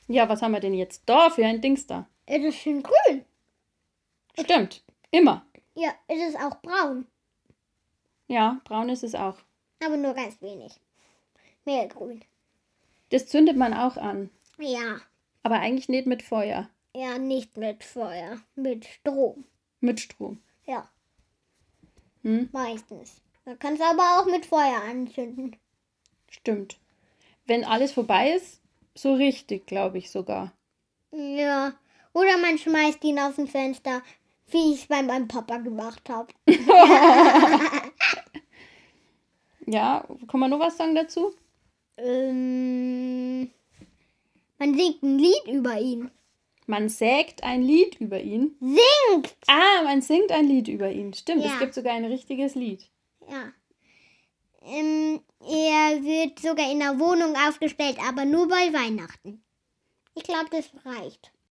Ja, was haben wir denn jetzt da für ein Dings da? Es ist schön grün. Stimmt, immer. Ja, es ist auch braun. Ja, braun ist es auch. Aber nur ganz wenig. Mehr grün. Das zündet man auch an, Ja. aber eigentlich nicht mit Feuer, Ja, nicht mit Feuer. Mit Strom. mit Strom. Ja, Hm? meistens. Man kann es aber auch mit Feuer anzünden. Stimmt. Wenn alles vorbei ist, so richtig, glaube ich sogar. Ja. Oder man schmeißt ihn aus dem Fenster, wie ich es bei meinem Papa gemacht habe. Ja, kann man noch was sagen dazu? Man singt ein Lied über ihn. Man sägt ein Lied über ihn. Singt! Ah, man singt ein Lied über ihn. Stimmt, Ja. es gibt sogar ein richtiges Lied. Ja. Er wird sogar in der Wohnung aufgestellt, aber nur bei Weihnachten. Ich glaube, das reicht.